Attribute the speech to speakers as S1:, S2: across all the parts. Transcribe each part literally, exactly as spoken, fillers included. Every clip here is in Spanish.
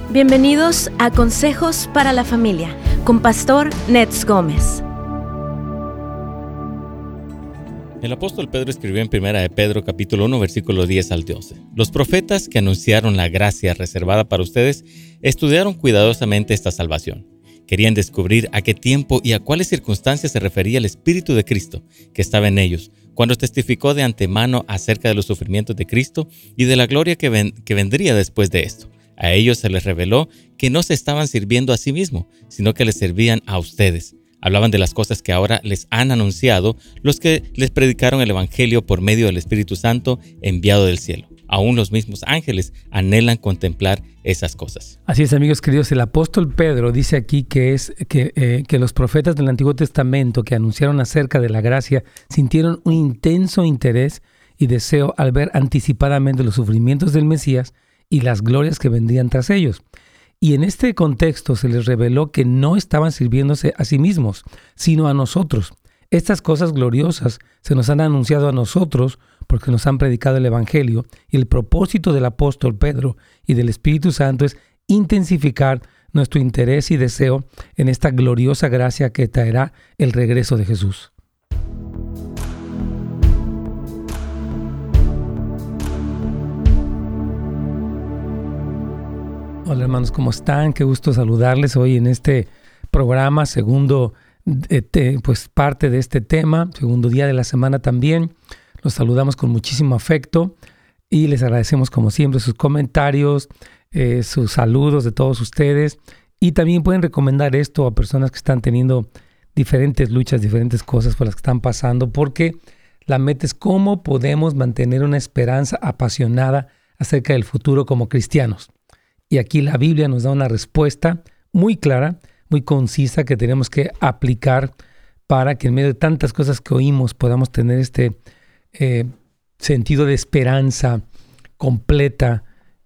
S1: Bienvenidos a Consejos para la Familia con Pastor Nets Gómez.
S2: El apóstol Pedro escribió en Primera de Pedro, capítulo uno, versículo diez al doce. Los profetas que anunciaron la gracia reservada para ustedes estudiaron cuidadosamente esta salvación. Querían descubrir a qué tiempo y a cuáles circunstancias se refería el Espíritu de Cristo que estaba en ellos, cuando testificó de antemano acerca de los sufrimientos de Cristo y de la gloria que, ven, que vendría después de esto. A ellos se les reveló que no se estaban sirviendo a sí mismos, sino que les servían a ustedes. Hablaban de las cosas que ahora les han anunciado los que les predicaron el Evangelio por medio del Espíritu Santo enviado del cielo. Aún los mismos ángeles anhelan contemplar esas cosas.
S3: Así es, amigos queridos. El apóstol Pedro dice aquí que, es, que, eh, que los profetas del Antiguo Testamento que anunciaron acerca de la gracia sintieron un intenso interés y deseo al ver anticipadamente los sufrimientos del Mesías y las glorias que vendrían tras ellos. Y en este contexto se les reveló que no estaban sirviéndose a sí mismos, sino a nosotros. Estas cosas gloriosas se nos han anunciado a nosotros porque nos han predicado el Evangelio, y el propósito del apóstol Pedro y del Espíritu Santo es intensificar nuestro interés y deseo en esta gloriosa gracia que traerá el regreso de Jesús. Hola hermanos, ¿cómo están? Qué gusto saludarles hoy en este programa, segundo eh, te, pues parte de este tema, segundo día de la semana también. Los saludamos con muchísimo afecto y les agradecemos como siempre sus comentarios, eh, sus saludos de todos ustedes, y también pueden recomendar esto a personas que están teniendo diferentes luchas, diferentes cosas por las que están pasando, porque la meta es cómo podemos mantener una esperanza apasionada acerca del futuro como cristianos. Y aquí la Biblia nos da una respuesta muy clara, muy concisa, que tenemos que aplicar para que en medio de tantas cosas que oímos podamos tener este eh, sentido de esperanza completa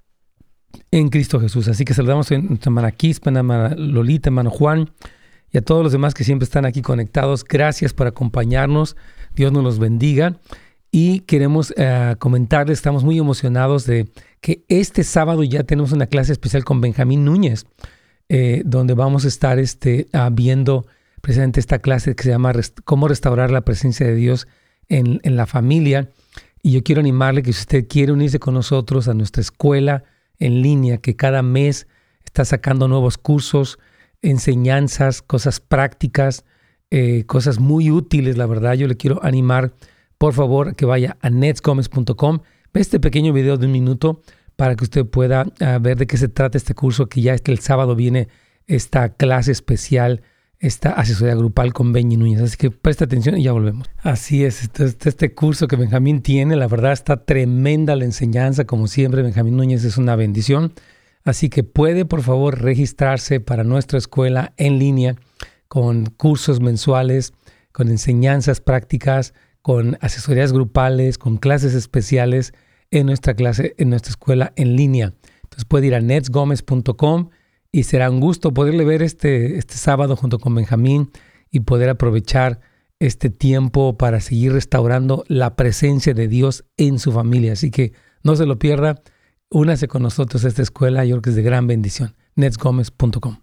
S3: en Cristo Jesús. Así que saludamos a nuestra hermana Quispa, a hermana Lolita, hermano Juan y a todos los demás que siempre están aquí conectados. Gracias por acompañarnos. Dios nos los bendiga. Y queremos uh, comentarles, estamos muy emocionados de que este sábado ya tenemos una clase especial con Benjamín Núñez, eh, donde vamos a estar este, uh, viendo precisamente esta clase que se llama Rest- Cómo restaurar la presencia de Dios en, en la familia. Y yo quiero animarle que si usted quiere unirse con nosotros a nuestra escuela en línea, que cada mes está sacando nuevos cursos, enseñanzas, cosas prácticas, eh, cosas muy útiles, la verdad, yo le quiero animar, por favor, que vaya a nets gómez punto com. Ve este pequeño video de un minuto para que usted pueda uh, ver de qué se trata este curso, que ya es que el sábado viene esta clase especial, esta asesoría grupal con Benji Núñez. Así que presta atención y ya volvemos. Así es, este, este curso que Benjamín tiene, la verdad está tremenda la enseñanza. Como siempre, Benjamín Núñez es una bendición. Así que puede, por favor, registrarse para nuestra escuela en línea con cursos mensuales, con enseñanzas prácticas, con asesorías grupales, con clases especiales en nuestra clase, en nuestra escuela en línea. Entonces puede ir a nets gómez punto com y será un gusto poderle ver este, este sábado junto con Benjamín y poder aprovechar este tiempo para seguir restaurando la presencia de Dios en su familia. Así que no se lo pierda, únase con nosotros a esta escuela, yo creo que es de gran bendición. nets gómez punto com.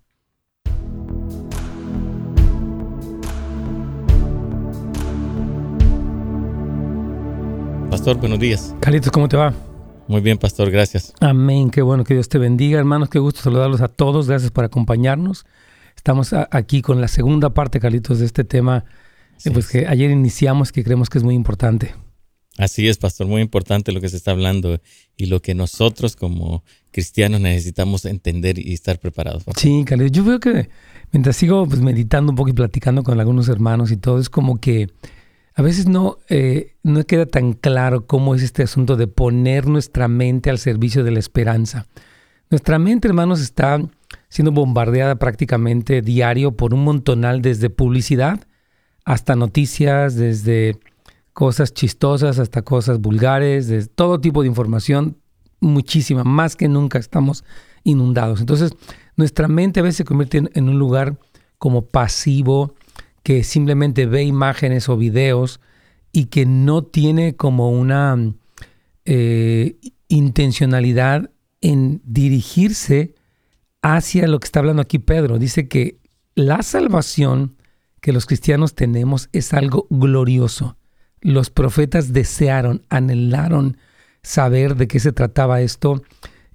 S2: Pastor, buenos días.
S3: Carlitos, ¿cómo te va?
S2: Muy bien, pastor, gracias.
S3: Amén, qué bueno, que Dios te bendiga. Hermanos, qué gusto saludarlos a todos. Gracias por acompañarnos. Estamos a, aquí con la segunda parte, Carlitos, de este tema sí, eh, pues que ayer iniciamos, que creemos que es muy importante.
S2: Así es, pastor, muy importante lo que se está hablando y lo que nosotros como cristianos necesitamos entender y estar preparados. Pastor.
S3: Sí, Carlitos, yo veo que mientras sigo pues, meditando un poco y platicando con algunos hermanos y todo, es como que a veces no, eh, no queda tan claro cómo es este asunto de poner nuestra mente al servicio de la esperanza. Nuestra mente, hermanos, está siendo bombardeada prácticamente diario por un montonal, desde publicidad hasta noticias, desde cosas chistosas hasta cosas vulgares, de todo tipo de información, muchísima, más que nunca estamos inundados. Entonces, nuestra mente a veces se convierte en, en un lugar como pasivo, que simplemente ve imágenes o videos y que no tiene como una eh, intencionalidad en dirigirse hacia lo que está hablando aquí Pedro. Dice que la salvación que los cristianos tenemos es algo glorioso. Los profetas desearon, anhelaron saber de qué se trataba esto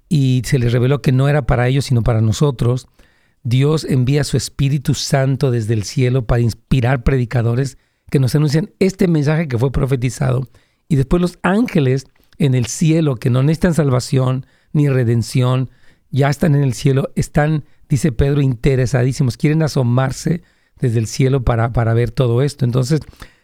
S3: y se les reveló que no era para ellos, sino para nosotros. Dios envía su Espíritu Santo desde el cielo para inspirar predicadores que nos anuncian este mensaje que fue profetizado. Y después los ángeles en el cielo, que no necesitan salvación ni redención, ya están en el cielo, están, dice Pedro, interesadísimos, quieren asomarse desde el cielo para, para ver todo esto. Entonces,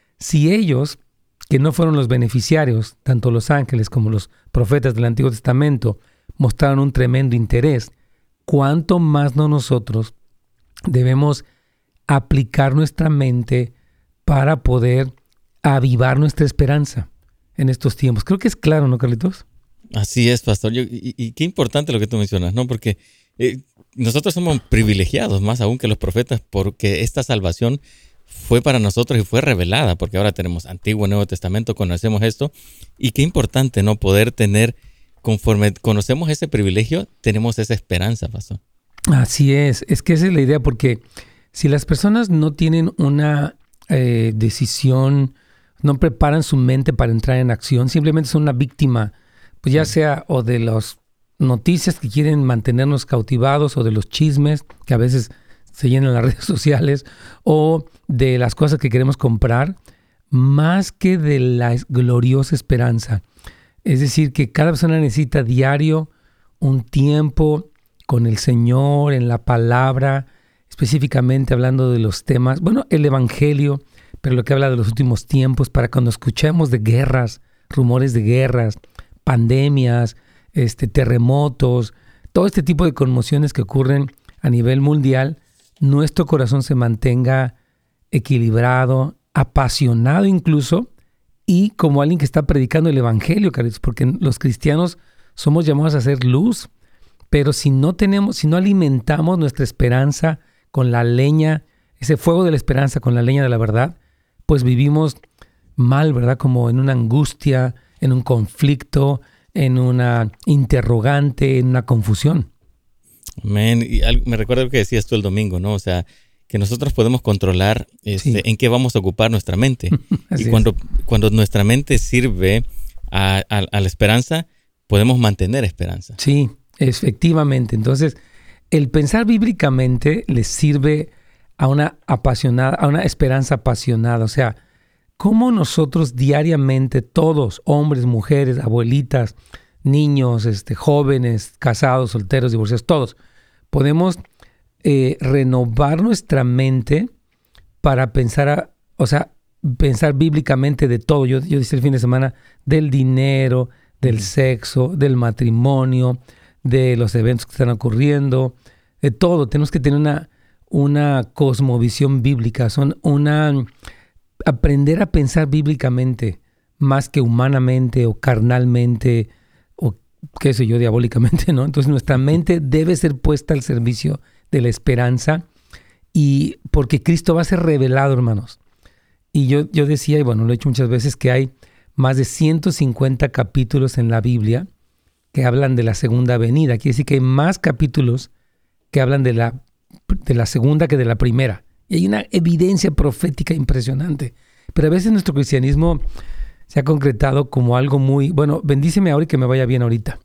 S3: si ellos, que no fueron los beneficiarios, tanto los ángeles como los profetas del Antiguo Testamento, mostraron un tremendo interés, ¿cuánto más no nosotros debemos aplicar nuestra mente para poder avivar nuestra esperanza en estos tiempos? Creo que es claro, ¿no, Carlitos?
S2: Así es, pastor. Yo, y, y qué importante lo que tú mencionas, ¿no? Porque eh, nosotros somos privilegiados más aún que los profetas, porque esta salvación fue para nosotros y fue revelada, porque ahora tenemos Antiguo y Nuevo Testamento, conocemos esto, y qué importante, ¿no? Poder tener, conforme conocemos ese privilegio, tenemos esa esperanza, pastor.
S3: Así es, es que esa es la idea, porque si las personas no tienen una eh, decisión, no preparan su mente para entrar en acción, simplemente son una víctima, pues ya sea o de las noticias que quieren mantenernos cautivados, o de los chismes que a veces se llenan las redes sociales, o de las cosas que queremos comprar, más que de la gloriosa esperanza. Es decir, que cada persona necesita diario un tiempo con el Señor, en la palabra, específicamente hablando de los temas, bueno, el Evangelio, pero lo que habla de los últimos tiempos, para cuando escuchemos de guerras, rumores de guerras, pandemias, este, terremotos, todo este tipo de conmociones que ocurren a nivel mundial, nuestro corazón se mantenga equilibrado, apasionado incluso, y como alguien que está predicando el Evangelio, Carlitos, porque los cristianos somos llamados a hacer luz, pero si no tenemos, si no alimentamos nuestra esperanza con la leña, ese fuego de la esperanza con la leña de la verdad, pues vivimos mal, ¿verdad? Como en una angustia, en un conflicto, en una interrogante, en una confusión.
S2: Amén. Y algo, me recuerda lo que decías tú el domingo, ¿no? O sea, que nosotros podemos controlar este, sí. en qué vamos a ocupar nuestra mente. Y cuando, cuando nuestra mente sirve a, a, a la esperanza, podemos mantener esperanza.
S3: Sí, efectivamente. Entonces, el pensar bíblicamente les sirve a una apasionada, a una esperanza apasionada. O sea, cómo nosotros diariamente, todos, hombres, mujeres, abuelitas, niños, este, jóvenes, casados, solteros, divorciados, todos, podemos eh, renovar nuestra mente para pensar, a, o sea, pensar bíblicamente de todo. Yo, yo decía el fin de semana del dinero, del sexo, del matrimonio, de los eventos que están ocurriendo, de todo. Tenemos que tener una, una cosmovisión bíblica, son una aprender a pensar bíblicamente más que humanamente o carnalmente o qué sé yo, diabólicamente, ¿no? Entonces nuestra mente debe ser puesta al servicio de la esperanza, y porque Cristo va a ser revelado, hermanos. Y yo, yo decía, y bueno, lo he dicho muchas veces, que hay más de ciento cincuenta capítulos en la Biblia que hablan de la segunda venida. Quiere decir que hay más capítulos que hablan de la, de la segunda que de la primera. Y hay una evidencia profética impresionante. Pero a veces nuestro cristianismo se ha concretado como algo muy, bueno, bendíceme ahora y que me vaya bien ahorita.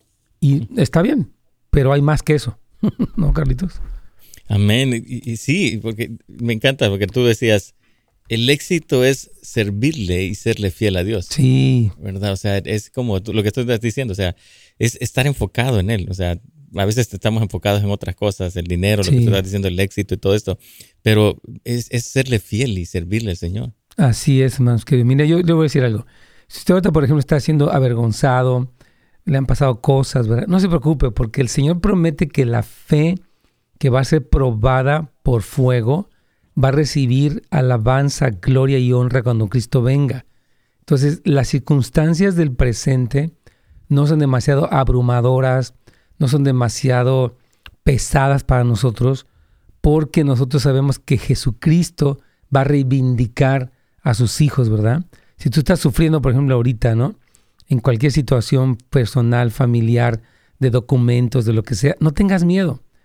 S3: Y está bien, pero hay más que eso. ¿No, Carlitos?
S2: Amén. Y, y sí, porque me encanta, porque tú decías, el éxito es servirle y serle fiel a Dios.
S3: Sí.
S2: ¿Verdad? O sea, es como tú, lo que tú estás diciendo, o sea, es estar enfocado en Él. O sea, a veces estamos enfocados en otras cosas, el dinero, sí. Lo que tú estás diciendo, el éxito y todo esto, pero es, es serle fiel y servirle al Señor. Así es, hermanos. Que mira, yo le voy a decir algo. Si usted ahorita, por ejemplo, está siendo avergonzado, le han pasado cosas, ¿verdad? No se preocupe, porque el Señor promete que la fe que va a ser probada por fuego va a recibir alabanza, gloria y honra cuando Cristo venga. Entonces, las circunstancias del presente no son demasiado abrumadoras, no son demasiado pesadas para nosotros, porque nosotros sabemos que Jesucristo va a reivindicar a sus hijos, ¿verdad? Si tú estás sufriendo, por ejemplo, ahorita, ¿no? En cualquier situación personal, familiar, de documentos, de lo que sea, no tengas miedo.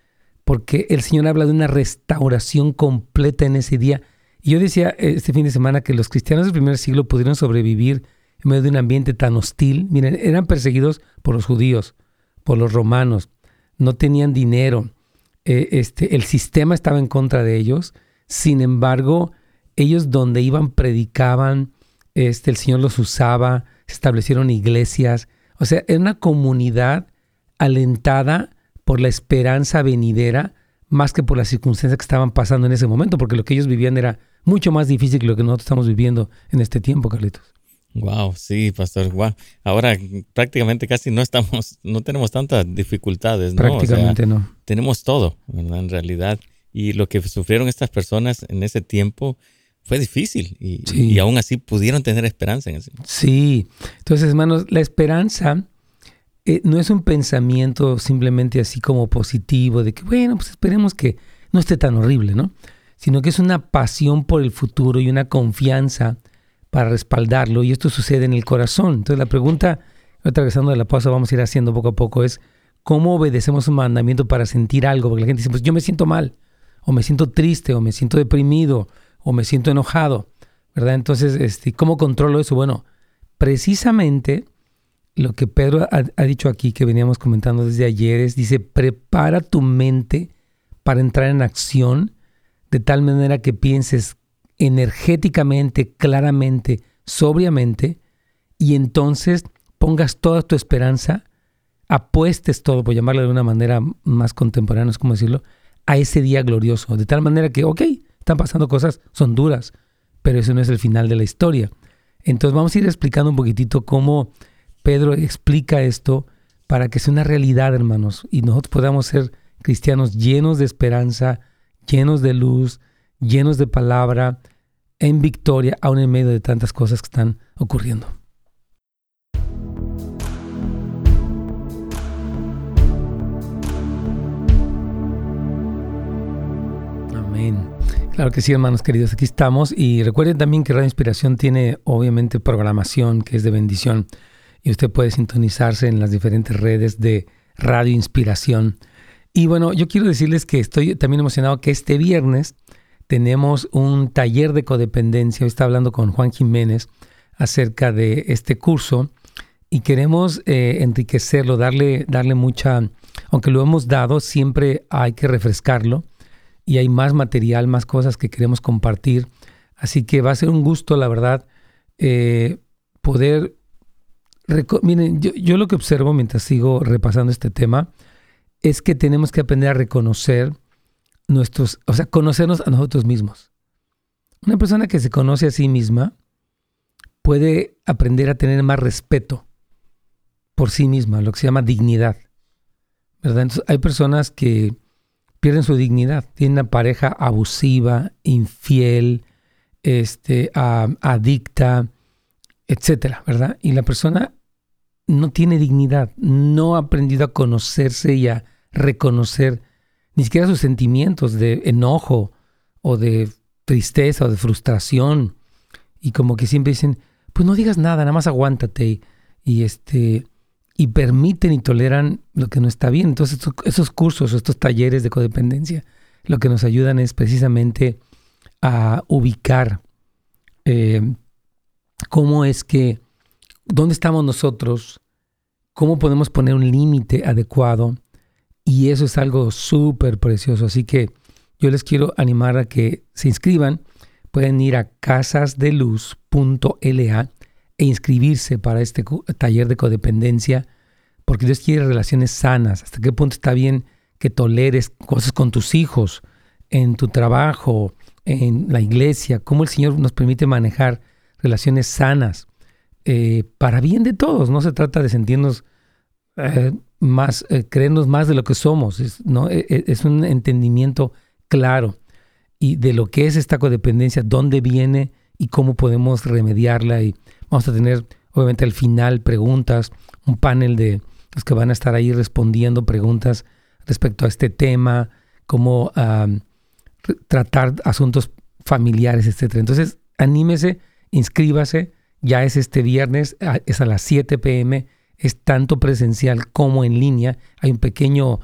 S3: porque el Señor habla de una restauración completa en ese día. Y yo decía este fin de semana que los cristianos del primer siglo pudieron sobrevivir en medio de un ambiente tan hostil. Miren, eran perseguidos por los judíos, por los romanos, no tenían dinero, eh, este, el sistema estaba en contra de ellos. Sin embargo, ellos donde iban predicaban, este, el Señor los usaba, se establecieron iglesias. O sea, era una comunidad alentada por la esperanza venidera más que por las circunstancias que estaban pasando en ese momento, porque lo que ellos vivían era mucho más difícil que lo que nosotros estamos viviendo en este tiempo, Carlitos.
S2: Wow, sí, pastor, wow. Ahora prácticamente casi no estamos, no tenemos tantas dificultades, ¿no?
S3: Prácticamente
S2: o sea,
S3: no.
S2: Tenemos todo, ¿verdad? En realidad. Y lo que sufrieron estas personas en ese tiempo fue difícil y,
S3: sí.
S2: y aún así pudieron tener esperanza en eso.
S3: Sí. Entonces, hermanos, la esperanza eh, no es un pensamiento simplemente así como positivo de que, bueno, pues esperemos que no esté tan horrible, ¿no? Sino que es una pasión por el futuro y una confianza para respaldarlo, y esto sucede en el corazón. Entonces la pregunta, regresando de la pausa, vamos a ir haciendo poco a poco, es ¿cómo obedecemos un mandamiento para sentir algo? Porque la gente dice, pues yo me siento mal, o me siento triste, o me siento deprimido, o me siento enojado, ¿verdad? Entonces, este, ¿cómo controlo eso? Bueno, precisamente lo que Pedro ha, ha dicho aquí, que veníamos comentando desde ayer, es, dice, prepara tu mente para entrar en acción de tal manera que pienses energéticamente, claramente, sobriamente, y entonces pongas toda tu esperanza, apuestes todo, por llamarlo de una manera más contemporánea, no sé cómo decirlo, a ese día glorioso, de tal manera que, ok, están pasando cosas, son duras, pero eso no es el final de la historia. Entonces vamos a ir explicando un poquitito cómo Pedro explica esto para que sea una realidad, hermanos, y nosotros podamos ser cristianos llenos de esperanza, llenos de luz, llenos de palabra, en victoria, aún en medio de tantas cosas que están ocurriendo. Amén. Claro que sí, hermanos queridos, aquí estamos. Y recuerden también que Radio Inspiración tiene obviamente programación que es de bendición. Y usted puede sintonizarse en las diferentes redes de Radio Inspiración. Y bueno, yo quiero decirles que estoy también emocionado que este viernes tenemos un taller de codependencia. Hoy está hablando con Juan Jiménez acerca de este curso y queremos eh, enriquecerlo, darle, darle mucha, aunque lo hemos dado, siempre hay que refrescarlo y hay más material, más cosas que queremos compartir. Así que va a ser un gusto, la verdad, eh, poder... Reco- Miren, yo, yo lo que observo mientras sigo repasando este tema es que tenemos que aprender a reconocer nuestros, o sea, conocernos a nosotros mismos. Una persona que se conoce a sí misma puede aprender a tener más respeto por sí misma, lo que se llama dignidad, ¿verdad? Entonces, hay personas que pierden su dignidad, tienen una pareja abusiva, infiel, este, uh, adicta, etcétera, ¿verdad? Y la persona no tiene dignidad, no ha aprendido a conocerse y a reconocer ni siquiera sus sentimientos de enojo o de tristeza o de frustración. Y como que siempre dicen, pues no digas nada, nada más aguántate. Y, y, este, y permiten y toleran lo que no está bien. Entonces estos, esos cursos, estos talleres de codependencia, lo que nos ayudan es precisamente a ubicar eh, cómo es que, dónde estamos nosotros, cómo podemos poner un límite adecuado. Y eso es algo súper precioso. Así que yo les quiero animar a que se inscriban. Pueden ir a casasdeluz punto l a e inscribirse para este taller de codependencia, porque Dios quiere relaciones sanas. ¿Hasta qué punto está bien que toleres cosas con tus hijos, en tu trabajo, en la iglesia? Cómo el Señor nos permite manejar relaciones sanas eh, para bien de todos. No se trata de sentirnos... Eh, más, eh, creernos más de lo que somos, es, ¿no? es, es un entendimiento claro y de lo que es esta codependencia, dónde viene y cómo podemos remediarla. Y vamos a tener, obviamente, al final preguntas, un panel de los que van a estar ahí respondiendo preguntas respecto a este tema, cómo um, tratar asuntos familiares, etcétera. Entonces, anímese, inscríbase, ya es este viernes, es a las siete p m, es tanto presencial como en línea. Hay un pequeño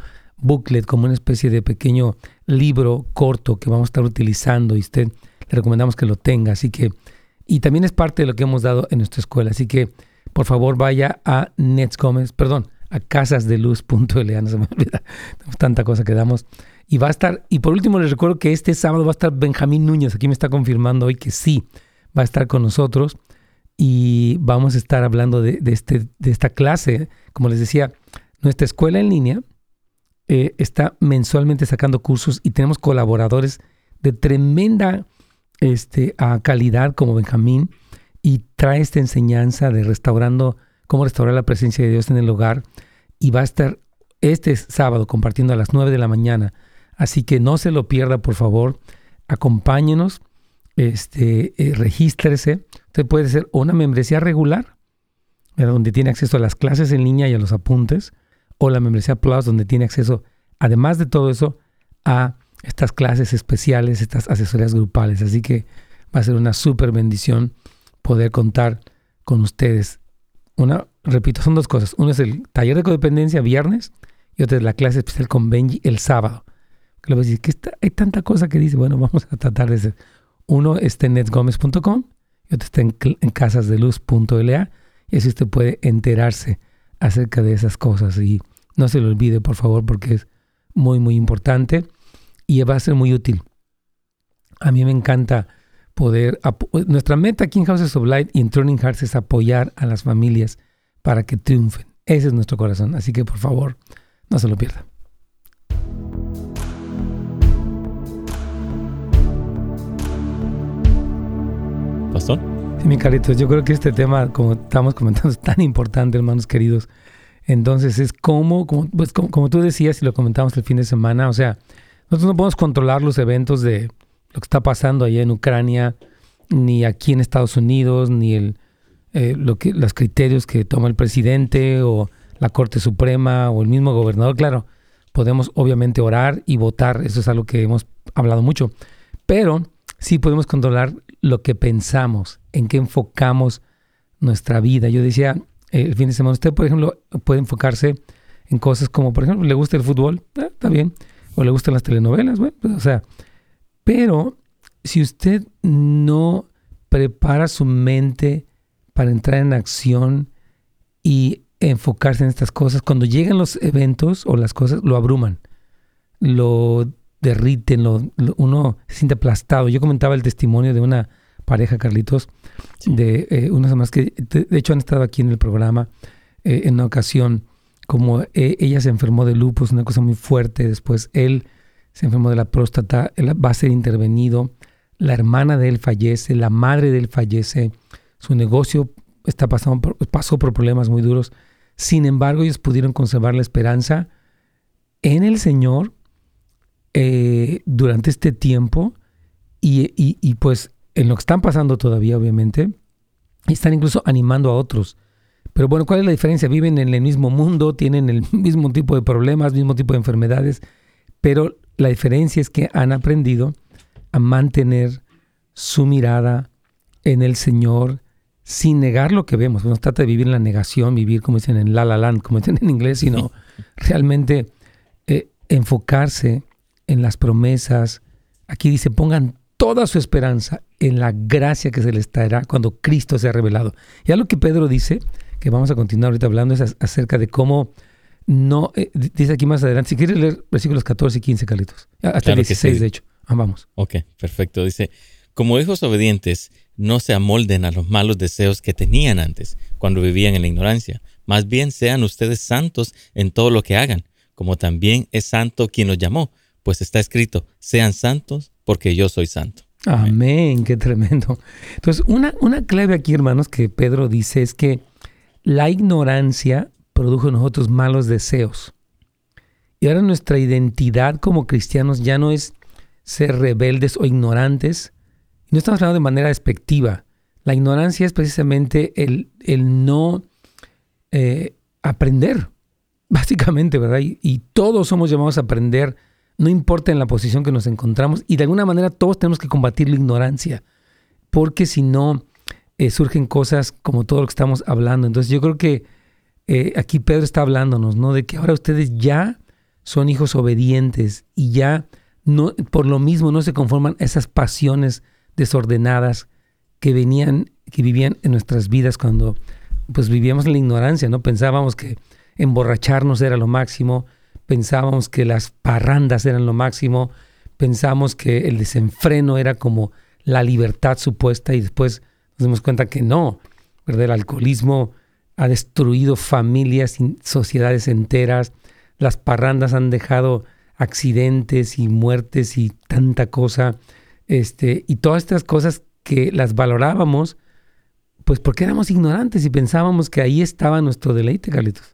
S3: booklet, como una especie de pequeño libro corto que vamos a estar utilizando y usted le recomendamos que lo tenga. Así que, y también es parte de lo que hemos dado en nuestra escuela. Así que, por favor, vaya a Nets Gómez, perdón, a casas de luz punto l a, no se me olvida, tenemos tanta cosa que damos. Y va a estar, y por último les recuerdo que este sábado va a estar Benjamín Núñez, aquí me está confirmando hoy que sí, va a estar con nosotros y vamos a estar hablando de, de, este, de esta clase. Como les decía, nuestra escuela en línea eh, está mensualmente sacando cursos y tenemos colaboradores de tremenda este, a calidad como Benjamín, y trae esta enseñanza de restaurando, cómo restaurar la presencia de Dios en el hogar, y va a estar este sábado compartiendo a las nueve de la mañana. Así que no se lo pierda, por favor. Acompáñenos, este, eh, regístrese. Usted puede ser una membresía regular, ¿verdad?, donde tiene acceso a las clases en línea y a los apuntes, o la membresía Plus, donde tiene acceso, además de todo eso, a estas clases especiales, estas asesorías grupales. Así que va a ser una súper bendición poder contar con ustedes. Una, repito, son dos cosas. Uno es el taller de codependencia viernes y otra es la clase especial con Benji el sábado. Que le voy a decir que está, hay tanta cosa que dice. Bueno, vamos a tratar de hacer. Uno está en nets gómez punto com y otro está en, en casas de luz punto l a, y así usted puede enterarse acerca de esas cosas. Y no se lo olvide, por favor, porque es muy, muy importante y va a ser muy útil. A mí me encanta poder... Nuestra meta aquí en Houses of Light y en Turning Hearts es apoyar a las familias para que triunfen. Ese es nuestro corazón. Así que, por favor, no se lo pierda.
S2: ¿Pastor?
S3: Sí, mi Carlitos, yo creo que este tema, como estamos comentando, es tan importante, hermanos queridos. Entonces, es como, como, pues, como, como tú decías y lo comentamos el fin de semana, o sea, nosotros no podemos controlar los eventos de lo que está pasando allá en Ucrania, ni aquí en Estados Unidos, ni el, eh, lo que, los criterios que toma el presidente o la Corte Suprema o el mismo gobernador. Claro, podemos obviamente orar y votar, eso es algo que hemos hablado mucho, pero sí podemos controlar lo que pensamos, en qué enfocamos nuestra vida. Yo decía eh, el fin de semana, usted por ejemplo puede enfocarse en cosas como, por ejemplo, le gusta el fútbol, eh, está bien, o le gustan las telenovelas, bueno, pues, o sea, pero si usted no prepara su mente para entrar en acción y enfocarse en estas cosas, cuando llegan los eventos o las cosas, lo abruman, lo derriten, lo, lo, uno se siente aplastado. Yo comentaba el testimonio de una pareja, Carlitos, sí. de eh, unas semanas que, de, de hecho, han estado aquí en el programa eh, en una ocasión, como eh, ella se enfermó de lupus, una cosa muy fuerte, después él se enfermó de la próstata, él va a ser intervenido, la hermana de él fallece, la madre de él fallece, su negocio está pasando por, pasó por problemas muy duros. Sin embargo, ellos pudieron conservar la esperanza en el Señor eh, durante este tiempo y, y, y pues en lo que están pasando todavía, obviamente, y están incluso animando a otros. Pero bueno, ¿cuál es la diferencia? Viven en el mismo mundo, tienen el mismo tipo de problemas, mismo tipo de enfermedades, pero la diferencia es que han aprendido a mantener su mirada en el Señor sin negar lo que vemos. No se trata de vivir en la negación, vivir como dicen en La La Land, como dicen en inglés, sino realmente eh, enfocarse en las promesas. Aquí dice, pongan toda su esperanza en la gracia que se les traerá cuando Cristo sea revelado. Ya lo que Pedro dice, que vamos a continuar ahorita hablando, es acerca de cómo no, eh, dice aquí más adelante, si quieres leer versículos catorce y quince, Carlitos. Hasta claro dieciséis, sí. De hecho. Ah, vamos.
S2: Ok, perfecto. Dice, como hijos obedientes, no se amolden a los malos deseos que tenían antes, cuando vivían en la ignorancia. Más bien sean ustedes santos en todo lo que hagan, como también es santo quien los llamó, pues está escrito, sean santos porque yo soy santo.
S3: Amén, Amén. Qué tremendo. Entonces, una, una clave aquí, hermanos, que Pedro dice es que la ignorancia produjo en nosotros malos deseos. Y ahora nuestra identidad como cristianos ya no es ser rebeldes o ignorantes. No estamos hablando de manera despectiva. La ignorancia es precisamente el, el no eh, aprender, básicamente, ¿verdad? Y, y todos somos llamados a aprender, no importa en la posición que nos encontramos. Y de alguna manera todos tenemos que combatir la ignorancia, porque si no, eh, surgen cosas como todo lo que estamos hablando. Entonces yo creo que Eh, aquí Pedro está hablándonos, ¿no? De que ahora ustedes ya son hijos obedientes y ya no, por lo mismo no se conforman a esas pasiones desordenadas que venían, que vivían en nuestras vidas cuando pues vivíamos en la ignorancia, ¿no? Pensábamos que emborracharnos era lo máximo, pensábamos que las parrandas eran lo máximo, pensábamos que el desenfreno era como la libertad supuesta y después nos dimos cuenta que no, ¿verdad? El alcoholismo ha destruido familias y sociedades enteras, las parrandas han dejado accidentes y muertes y tanta cosa, este, y todas estas cosas que las valorábamos, pues porque éramos ignorantes y pensábamos que ahí estaba nuestro deleite, Carlitos.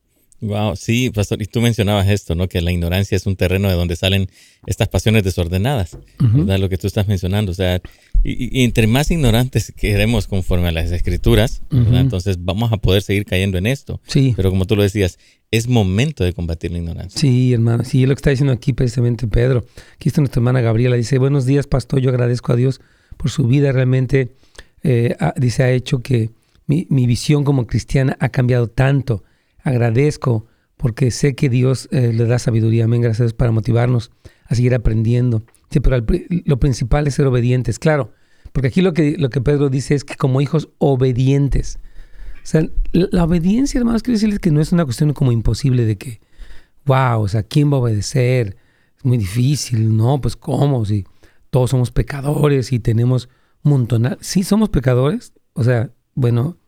S2: Wow, sí, pastor, y tú mencionabas esto, ¿no? Que la ignorancia es un terreno de donde salen estas pasiones desordenadas, uh-huh. ¿verdad? Lo que tú estás mencionando, o sea, y, y entre más ignorantes queremos conforme a las Escrituras, ¿verdad? Uh-huh. Entonces vamos a poder seguir cayendo en esto.
S3: Sí.
S2: Pero como tú lo decías, es momento de combatir la ignorancia.
S3: Sí, hermano, sí, es lo que está diciendo aquí precisamente Pedro. Aquí está nuestra hermana Gabriela, dice, buenos días, pastor, yo agradezco a Dios por su vida, realmente, eh, ha, dice, ha hecho que mi, mi visión como cristiana ha cambiado tanto. Agradezco porque sé que Dios eh, le da sabiduría. Amén, gracias a Dios, para motivarnos a seguir aprendiendo. Sí, pero el, lo principal es ser obedientes, claro. Porque aquí lo que, lo que Pedro dice es que como hijos obedientes. O sea, la, la obediencia, hermanos, quiero decirles que no es una cuestión como imposible de que, wow, o sea, ¿quién va a obedecer? Es muy difícil, ¿no? Pues ¿cómo? Si todos somos pecadores y tenemos un montón. Sí, somos pecadores. O sea, bueno,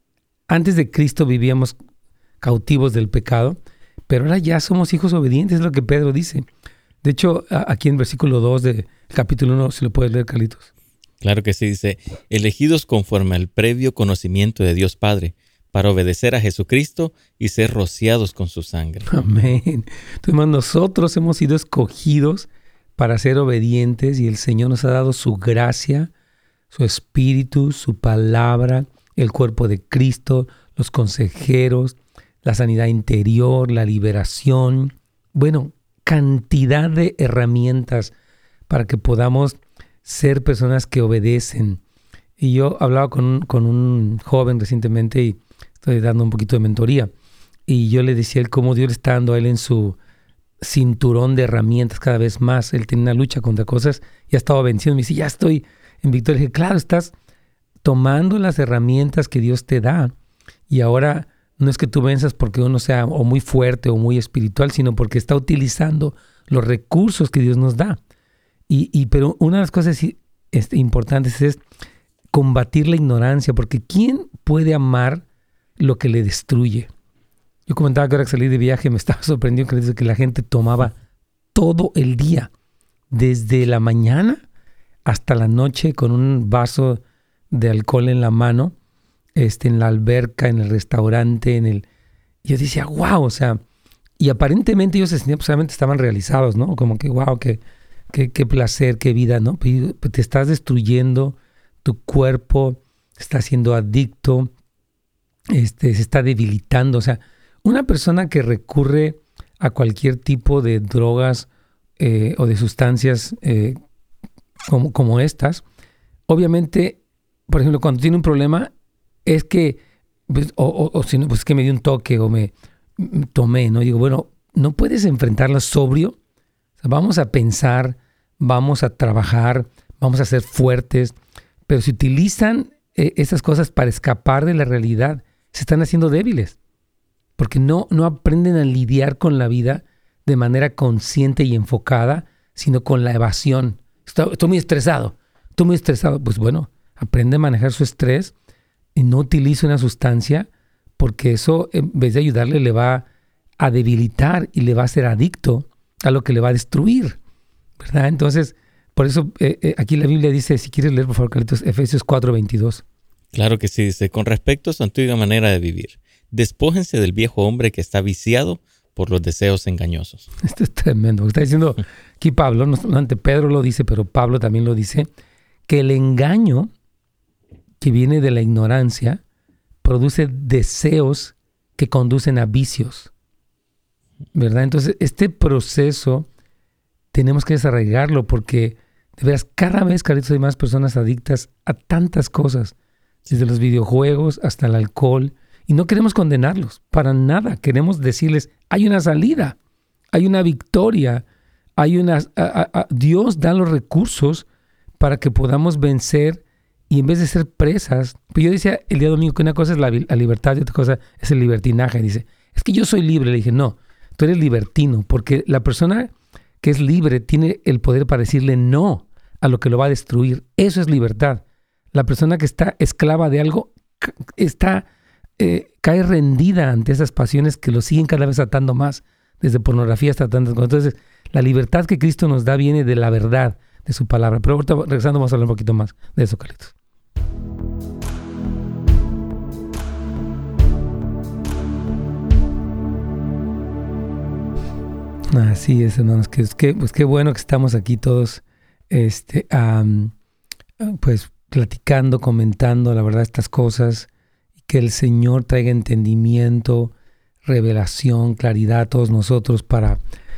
S3: antes de Cristo vivíamos cautivos del pecado, pero ahora ya somos hijos obedientes, es lo que Pedro dice. De hecho, aquí en versículo dos del capítulo uno, si lo puedes leer, Carlitos.
S2: Claro que sí, dice, elegidos conforme al previo conocimiento de Dios Padre, para obedecer a Jesucristo y ser rociados con su sangre.
S3: Amén. Entonces, nosotros hemos sido escogidos para ser obedientes y el Señor nos ha dado su gracia, su espíritu, su palabra, el cuerpo de Cristo, los consejeros, la sanidad interior, la liberación, bueno, cantidad de herramientas para que podamos ser personas que obedecen. Y yo hablaba con un, con un joven recientemente y estoy dando un poquito de mentoría. Y yo le decía a él cómo Dios le está dando a él en su cinturón de herramientas cada vez más. Él tiene una lucha contra cosas y ha estado venciendo. Me dice, ya estoy en victoria. Le dije, claro, estás tomando las herramientas que Dios te da y ahora no es que tú venzas porque uno sea o muy fuerte o muy espiritual, sino porque está utilizando los recursos que Dios nos da. Y, y pero una de las cosas este, importantes es combatir la ignorancia, porque ¿quién puede amar lo que le destruye? Yo comentaba que ahora que salí de viaje me estaba sorprendido que, que la gente tomaba todo el día, desde la mañana hasta la noche, con un vaso de alcohol en la mano, Este, en la alberca, en el restaurante, en el... Yo decía, wow, o sea, y aparentemente ellos se sentían, pues, solamente estaban realizados, ¿no? Como que, wow, qué, qué, qué placer, qué vida, ¿no? Pero te estás destruyendo, tu cuerpo está siendo adicto, este, se está debilitando. O sea, una persona que recurre a cualquier tipo de drogas eh, o de sustancias eh, como, como estas, obviamente, por ejemplo, cuando tiene un problema, es que, pues, o, o, o si no, pues que me dio un toque o me, me tomé, ¿no? Digo, bueno, no puedes enfrentarla sobrio. O sea, vamos a pensar, vamos a trabajar, vamos a ser fuertes, pero si utilizan eh, esas cosas para escapar de la realidad, se están haciendo débiles, porque no, no aprenden a lidiar con la vida de manera consciente y enfocada, sino con la evasión. Estoy, estoy muy estresado, estoy muy estresado. Pues bueno, aprende a manejar su estrés y no utilice una sustancia, porque eso, en vez de ayudarle, le va a debilitar y le va a hacer adicto a lo que le va a destruir, ¿verdad? Entonces, por eso eh, eh, aquí la Biblia dice, si quieres leer, por favor, Carlitos, Efesios cuatro veintidós.
S2: Claro que sí, dice, con respecto a su antigua manera de vivir, despójense del viejo hombre que está viciado por los deseos engañosos.
S3: Esto es tremendo. Está diciendo aquí Pablo, no solamente Pedro lo dice, pero Pablo también lo dice, que el engaño que viene de la ignorancia produce deseos que conducen a vicios, ¿verdad? Entonces, este proceso tenemos que desarraigarlo porque, de veras, cada vez, Carlitos, hay más personas adictas a tantas cosas, desde los videojuegos hasta el alcohol, y no queremos condenarlos para nada. Queremos decirles, hay una salida, hay una victoria, hay una, a, a, Dios da los recursos para que podamos vencer y en vez de ser presas, pues yo decía el día domingo que una cosa es la, la libertad y otra cosa es el libertinaje. Dice, es que yo soy libre. Le dije, no, tú eres libertino, porque la persona que es libre tiene el poder para decirle no a lo que lo va a destruir. Eso es libertad. La persona que está esclava de algo está, eh, cae rendida ante esas pasiones que lo siguen cada vez atando más, desde pornografía hasta tantas cosas. Entonces, la libertad que Cristo nos da viene de la verdad de su palabra. Pero ahorita, regresando, vamos a hablar un poquito más de eso, Carlitos. Así es, hermanos. Que, que, pues qué bueno que estamos aquí todos, este, um, pues platicando, comentando, la verdad, estas cosas. Y que el Señor traiga entendimiento, revelación, claridad a todos nosotros para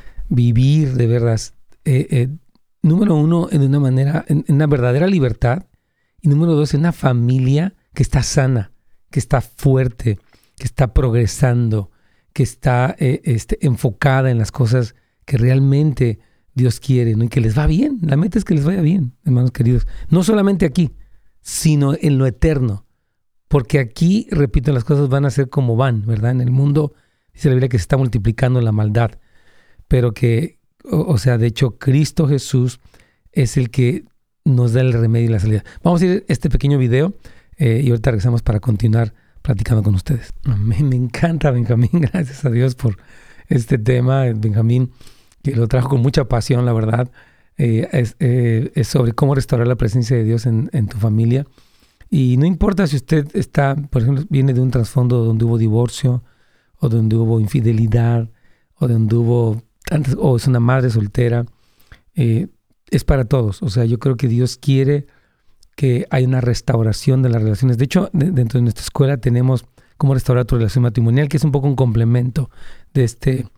S3: vivir de verdad, eh, eh, número uno, en una manera, en, en una verdadera libertad, y número dos, en una familia que está sana, que está fuerte, que está progresando, que está eh, este, enfocada en las cosas que realmente Dios quiere, ¿no? Y que les va bien. La meta es que les vaya bien, hermanos queridos. No solamente aquí, sino en lo eterno. Porque aquí, repito, las cosas van a ser como van, ¿verdad? En el mundo, dice la Biblia que se está multiplicando la maldad. Pero que, o, o sea, de hecho, Cristo Jesús es el que nos da el remedio y la salida. Vamos a ir a este pequeño video eh, y ahorita regresamos para continuar platicando con ustedes. Me, me encanta Benjamín, gracias a Dios por este tema. Benjamín, que lo trajo con mucha pasión, la verdad, eh, es, eh, es sobre cómo restaurar la presencia de Dios en, en tu familia. Y no importa si usted está, por ejemplo, viene de un trasfondo donde hubo divorcio, o donde hubo infidelidad, o donde hubo tantas, o es una madre soltera, eh, es para todos. O sea, yo creo que Dios quiere que haya una restauración de las relaciones. De hecho, de, dentro de nuestra escuela tenemos cómo restaurar tu relación matrimonial, que es un poco un complemento de este,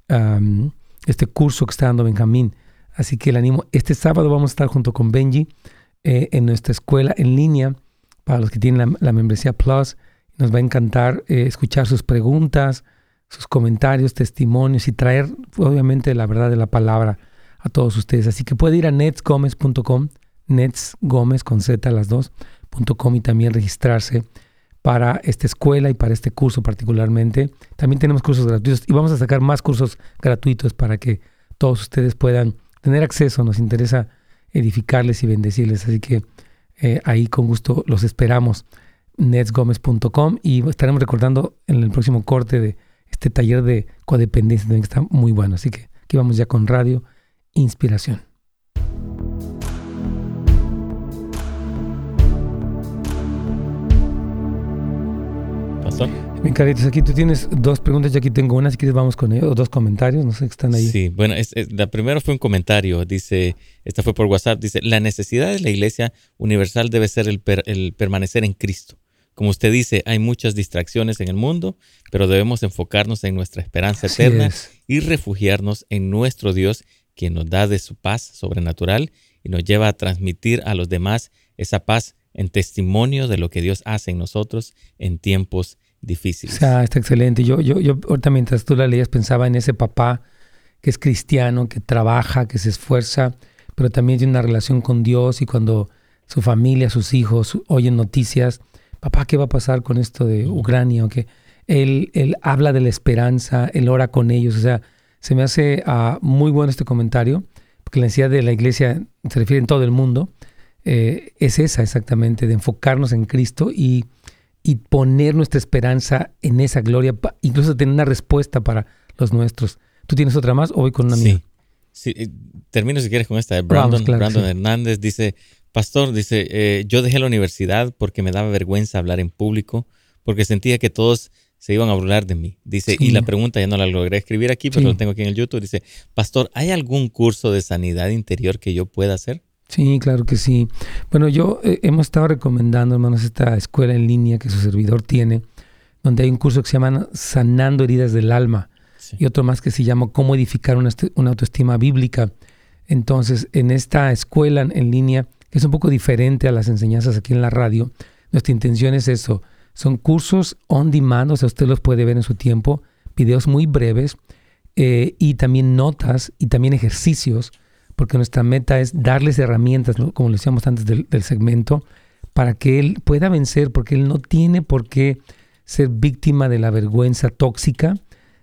S3: um, este curso que está dando Benjamín. Así que le animo. Este sábado vamos a estar junto con Benji eh, en nuestra escuela en línea, para los que tienen la, la membresía Plus. Nos va a encantar eh, escuchar sus preguntas, sus comentarios, testimonios y traer, obviamente, la verdad de la palabra a todos ustedes. Así que puede ir a nets gómez punto com, Nets Gómez con Z las dos, punto com, y también registrarse para esta escuela y para este curso particularmente. También tenemos cursos gratuitos y vamos a sacar más cursos gratuitos para que todos ustedes puedan tener acceso. Nos interesa edificarles y bendecirles. Así que Eh, ahí con gusto los esperamos, nets gómez punto com, y estaremos recordando en el próximo corte de este taller de codependencia también, que está muy bueno. Así que aquí vamos ya con Radio Inspiración.
S2: Pastor.
S3: Bien, Carlitos, aquí tú tienes dos preguntas, yo aquí tengo una, si quieres vamos con ellos, o dos comentarios, no sé, que están ahí.
S2: Sí, bueno, es, es, la primera fue un comentario, dice, esta fue por WhatsApp, dice, la necesidad de la Iglesia Universal debe ser el, per, el permanecer en Cristo. Como usted dice, hay muchas distracciones en el mundo, pero debemos enfocarnos en nuestra esperanza
S3: Así
S2: eterna
S3: es.
S2: y refugiarnos en nuestro Dios, quien nos da de su paz sobrenatural y nos lleva a transmitir a los demás esa paz en testimonio de lo que Dios hace en nosotros en tiempos difíciles.
S3: O sea, está excelente. Yo, yo, yo ahorita mientras tú la leías pensaba en ese papá que es cristiano, que trabaja, que se esfuerza, pero también tiene una relación con Dios, y cuando su familia, sus hijos oyen noticias, papá, ¿qué va a pasar con esto de Ucrania? ¿Okay? Él, él habla de la esperanza, él ora con ellos. O sea, se me hace uh, muy bueno este comentario, porque la necesidad de la iglesia se refiere en todo el mundo. Eh, es esa exactamente, de enfocarnos en Cristo y y poner nuestra esperanza en esa gloria, incluso tener una respuesta para los nuestros. ¿Tú tienes otra más o voy con una
S2: sí.
S3: mía?
S2: Sí, termino si quieres con esta. Brandon,
S3: Vamos, claro,
S2: Brandon
S3: sí.
S2: Hernández dice, pastor, dice, eh, yo dejé la universidad porque me daba vergüenza hablar en público, porque sentía que todos se iban a burlar de mí. Dice,
S3: Sí.
S2: y la pregunta ya no la logré escribir aquí, pero
S3: Sí.
S2: lo tengo aquí en el YouTube. Dice, pastor, ¿hay algún curso de sanidad interior que yo pueda hacer?
S3: Sí, claro que sí. Bueno, yo eh, hemos estado recomendando, hermanos, esta escuela en línea que su servidor tiene, donde hay un curso que se llama Sanando Heridas del Alma,
S2: Sí.
S3: y otro más que se llama Cómo Edificar una, una Autoestima Bíblica. Entonces, en esta escuela en línea, que es un poco diferente a las enseñanzas aquí en la radio, nuestra intención es eso. Son cursos on demand, o sea, usted los puede ver en su tiempo, videos muy breves, eh, y también notas y también ejercicios, porque nuestra meta es darles herramientas, ¿no? Como lo decíamos antes del, del segmento, para que él pueda vencer, porque él no tiene por qué ser víctima de la vergüenza tóxica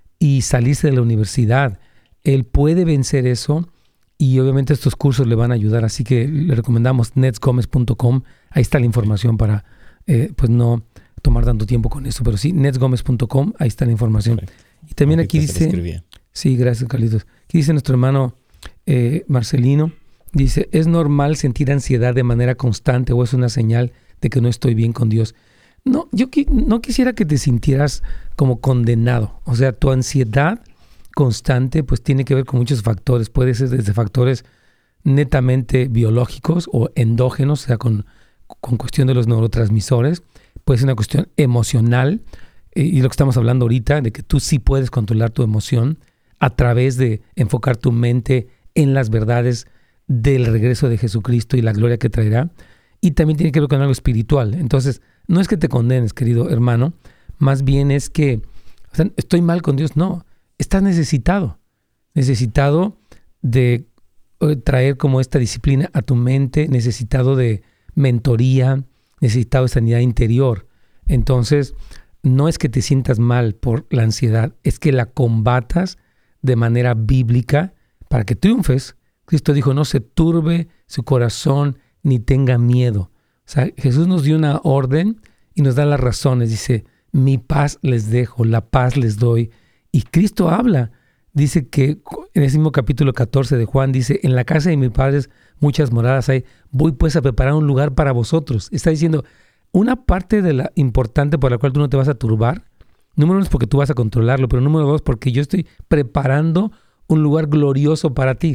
S3: y salirse de la universidad. Él puede vencer eso y obviamente estos cursos le van a ayudar, así que le recomendamos nets gomez punto com. Ahí está la información para eh, pues no tomar tanto tiempo con eso, pero sí, nets gomez punto com, ahí está la información. Correcto. Y también aquí dice, sí, gracias Carlitos, aquí dice nuestro hermano eh, Marcelino, dice, ¿es normal sentir ansiedad de manera constante o es una señal de que no estoy bien con Dios? No, yo qui- no quisiera que te sintieras como condenado. O sea, tu ansiedad constante pues tiene que ver con muchos factores. Puede ser desde factores netamente biológicos o endógenos, o sea, con, con cuestión de los neurotransmisores. Puede ser una cuestión emocional eh, y lo que estamos hablando ahorita, de que tú sí puedes controlar tu emoción a través de enfocar tu mente en las verdades del regreso de Jesucristo y la gloria que traerá. Y también tiene que ver con algo espiritual. Entonces, no es que te condenes, querido hermano, más bien es que, o sea, estoy mal con Dios. No, estás necesitado, necesitado de traer como esta disciplina a tu mente, necesitado de mentoría, necesitado de sanidad interior. Entonces, no es que te sientas mal por la ansiedad, es que la combatas de manera bíblica para que triunfes. Cristo dijo, no se turbe su corazón ni tenga miedo. O sea, Jesús nos dio una orden y nos da las razones. Dice, mi paz les dejo, la paz les doy. Y Cristo habla. Dice que en ese mismo capítulo catorce de Juan, dice, en la casa de mis padres muchas moradas hay. Voy pues a preparar un lugar para vosotros. Está diciendo, una parte de la importante por la cual tú no te vas a turbar, número uno es porque tú vas a controlarlo, pero número dos, porque yo estoy preparando un lugar glorioso para ti.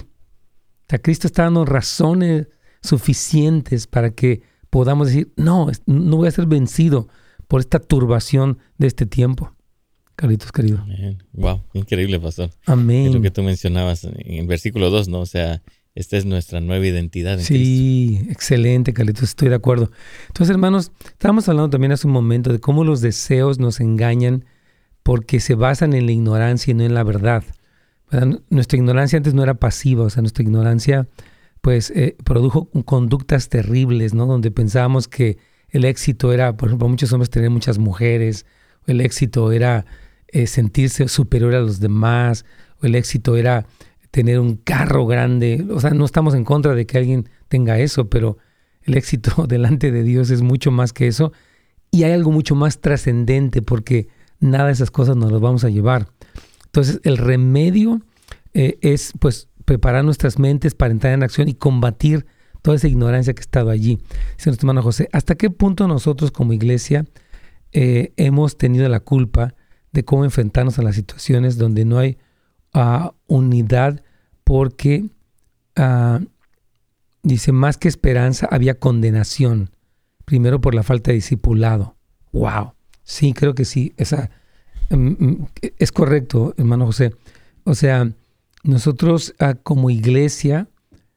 S3: O sea, Cristo está dando razones suficientes para que podamos decir, no, no voy a ser vencido por esta turbación de este tiempo. Carlitos, querido.
S2: Amén. Wow, increíble, pastor.
S3: Amén.
S2: Es lo que tú mencionabas en el versículo dos, ¿no? O sea, esta es nuestra nueva identidad en
S3: sí,
S2: Cristo.
S3: Excelente, Carlitos, estoy de acuerdo. Entonces, hermanos, estábamos hablando también hace un momento de cómo los deseos nos engañan porque se basan en la ignorancia y no en la verdad. ¿Verdad? Nuestra ignorancia antes no era pasiva, o sea, nuestra ignorancia pues eh, produjo conductas terribles, ¿no? Donde pensábamos que el éxito era, por ejemplo, muchos hombres tener muchas mujeres, o el éxito era eh, sentirse superior a los demás, o el éxito era tener un carro grande. O sea, no estamos en contra de que alguien tenga eso, pero el éxito delante de Dios es mucho más que eso. Y hay algo mucho más trascendente porque nada de esas cosas nos las vamos a llevar. Entonces, el remedio eh, es pues preparar nuestras mentes para entrar en acción y combatir toda esa ignorancia que ha estado allí. Dice nuestro hermano José, ¿hasta qué punto nosotros como iglesia eh, hemos tenido la culpa de cómo enfrentarnos a las situaciones donde no hay uh, unidad? Porque, uh, dice, más que esperanza había condenación, primero por la falta de discipulado. ¡Wow! Sí, creo que sí, esa, um, es correcto, hermano José. O sea, nosotros uh, como iglesia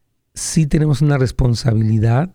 S3: sí tenemos una responsabilidad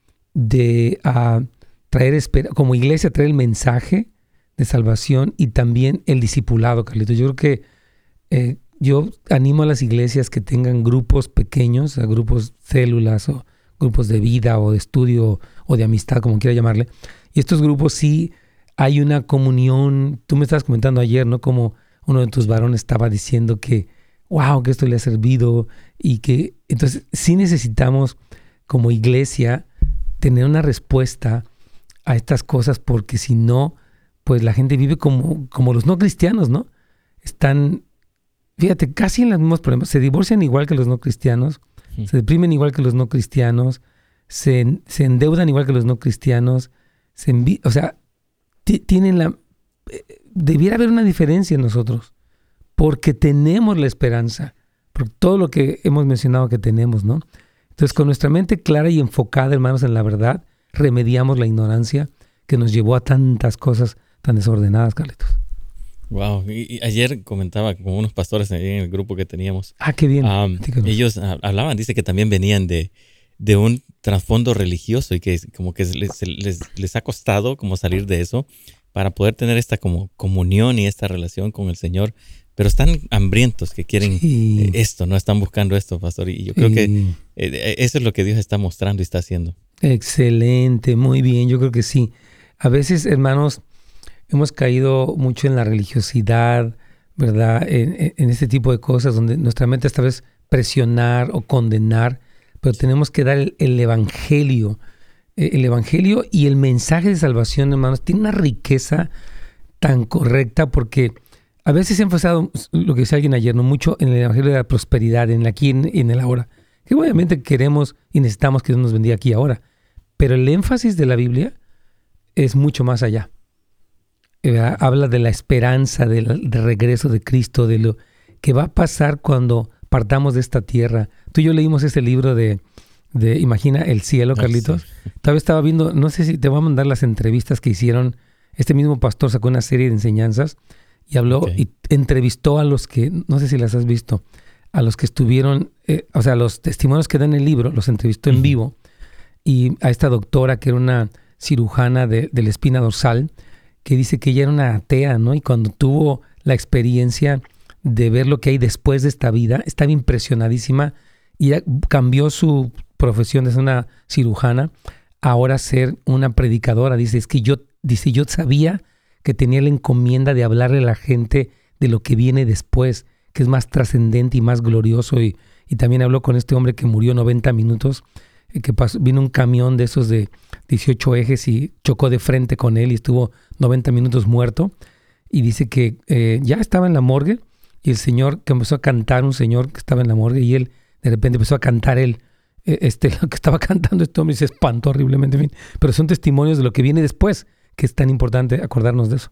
S3: de uh, traer, esper- como iglesia, traer el mensaje de salvación y también el discipulado, Carlitos. Yo creo que eh, yo animo a las iglesias que tengan grupos pequeños, a grupos células o grupos de vida o de estudio o de amistad, como quiera llamarle. Y estos grupos sí hay una comunión. Tú me estabas comentando ayer, ¿no? Como uno de tus varones estaba diciendo que wow, que esto le ha servido y que entonces sí necesitamos como iglesia tener una respuesta a estas cosas porque si no, pues la gente vive como, como los no cristianos, ¿no? Están, fíjate, casi en los mismos problemas, se divorcian igual que los no cristianos, sí. Se deprimen igual que los no cristianos, se, se endeudan igual que los no cristianos, se envi- o sea, t- tienen la, eh, debiera haber una diferencia en nosotros. Porque tenemos la esperanza, por todo lo que hemos mencionado que tenemos, ¿no? Entonces, con nuestra mente clara y enfocada, hermanos, en la verdad, remediamos la ignorancia que nos llevó a tantas cosas tan desordenadas, Carlitos.
S2: Wow, y, y ayer comentaba con unos pastores en el grupo que teníamos.
S3: Ah, qué bien.
S2: Um, ellos uh, hablaban, dice que también venían de, de un trasfondo religioso y que como que les, les, les ha costado como salir de eso para poder tener esta como comunión y esta relación con el Señor. pero están hambrientos que quieren
S3: sí.
S2: esto, no están buscando esto, pastor. Y yo creo sí. que eh, eso es lo que Dios está mostrando y está haciendo.
S3: Excelente, muy bien, yo creo que sí. A veces, hermanos, hemos caído mucho en la religiosidad, ¿verdad? En, en este tipo de cosas donde nuestra mente esta vez presionar o condenar, pero tenemos que dar el, el evangelio. El evangelio y el mensaje de salvación, hermanos, tiene una riqueza tan correcta porque a veces he enfocado, lo que decía alguien ayer, no mucho en el evangelio de la prosperidad, en el aquí y en el ahora, que obviamente queremos y necesitamos que Dios nos bendiga aquí y ahora, pero el énfasis de la Biblia es mucho más allá. ¿Verdad? Habla de la esperanza, del, del regreso de Cristo, de lo que va a pasar cuando partamos de esta tierra. Tú y yo leímos este libro de, de Imagina el cielo, Carlitos. Sí. Todavía estaba viendo, no sé si te voy a mandar las entrevistas que hicieron. Este mismo pastor sacó una serie de enseñanzas y habló okay. y entrevistó a los que, no sé si las has visto, a los que estuvieron, eh, o sea, los testimonios que dan en el libro, los entrevistó en uh-huh. vivo. Y a esta doctora que era una cirujana de, de la espina dorsal, que dice que ella era una atea, ¿no? Y cuando tuvo la experiencia de ver lo que hay después de esta vida, estaba impresionadísima y cambió su profesión de ser una cirujana a ahora ser una predicadora. Dice, es que yo, dice, yo sabía que tenía la encomienda de hablarle a la gente de lo que viene después, que es más trascendente y más glorioso. Y, y también habló con este hombre que murió noventa minutos, que pasó, vino un camión de esos de dieciocho ejes y chocó de frente con él y estuvo noventa minutos muerto. Y dice que eh, ya estaba en la morgue y el señor que empezó a cantar, un señor que estaba en la morgue, y él de repente empezó a cantar él, eh, este, lo que estaba cantando este hombre y se espantó horriblemente. En fin. Pero son testimonios de lo que viene después, que es tan importante acordarnos de eso.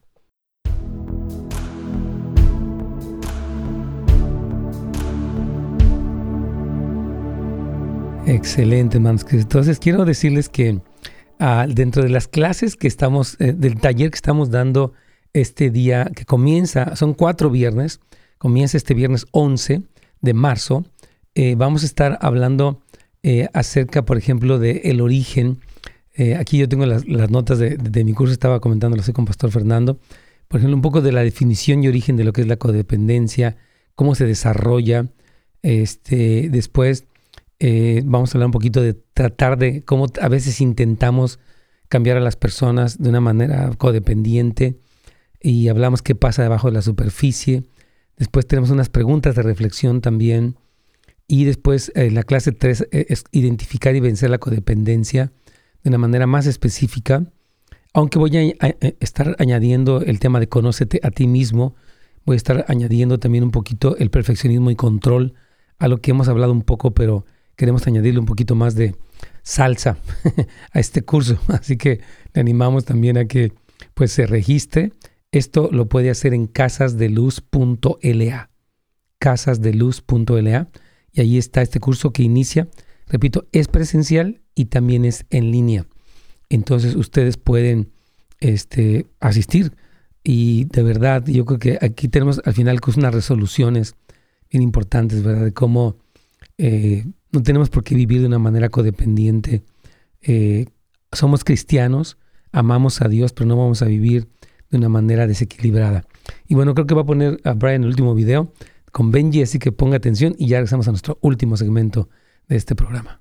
S3: Excelente, hermanos. Entonces quiero decirles que uh, dentro de las clases que estamos, eh, del taller que estamos dando este día, que comienza, son cuatro viernes, comienza este viernes once de marzo, eh, vamos a estar hablando eh, acerca, por ejemplo, de el origen. Eh, aquí yo tengo las, las notas de, de, de mi curso, estaba comentándolo así con Pastor Fernando. Por ejemplo, un poco de la definición y origen de lo que es la codependencia, cómo se desarrolla. Este, después eh, vamos a hablar un poquito de tratar de cómo a veces intentamos cambiar a las personas de una manera codependiente y hablamos qué pasa debajo de la superficie. Después tenemos unas preguntas de reflexión también. Y después eh, la clase tres eh, es identificar y vencer la codependencia de una manera más específica. Aunque voy a, a, a estar añadiendo el tema de conócete a ti mismo, voy a estar añadiendo también un poquito el perfeccionismo y control a lo que hemos hablado un poco, pero queremos añadirle un poquito más de salsa a este curso. Así que le animamos también a que pues se registre. Esto lo puede hacer en casas de luz punto l a. casas de luz punto l a. Y ahí está este curso que inicia, repito, es presencial y también es en línea. Entonces ustedes pueden este, asistir y de verdad yo creo que aquí tenemos al final unas resoluciones bien importantes, ¿verdad? De cómo eh, no tenemos por qué vivir de una manera codependiente. Eh, somos cristianos, amamos a Dios, pero no vamos a vivir de una manera desequilibrada. Y bueno, creo que va a poner a Brian el último video con Benji, así que ponga atención y ya regresamos a nuestro último segmento de este programa.